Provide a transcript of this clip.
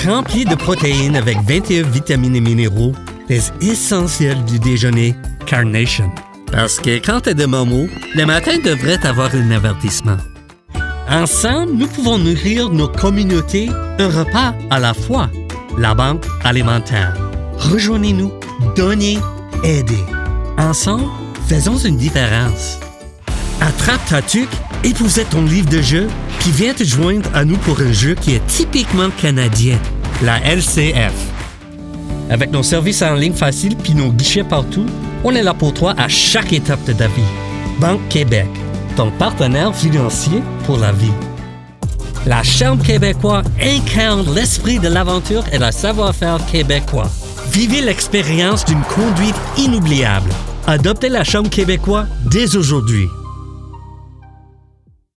rempli de protéines avec 21 vitamines et minéraux, les essentiels du déjeuner Carnation. Parce que quand t'es de Momo, le matin devrait avoir un avertissement. Ensemble, nous pouvons nourrir nos communautés un repas à la fois. La Banque alimentaire. Rejoignez-nous, donnez, aidez. Ensemble, faisons une différence. Attrape ta tuque, épousez ton livre de jeu, puis viens te joindre à nous pour un jeu qui est typiquement canadien, la LCF. Avec nos services en ligne faciles puis nos guichets partout, on est là pour toi à chaque étape de ta vie. Banque Québec, ton partenaire financier pour la vie. La Chambre québécoise incarne l'esprit de l'aventure et le savoir-faire québécois. Vivez l'expérience d'une conduite inoubliable. Adoptez la Chambre québécoise dès aujourd'hui.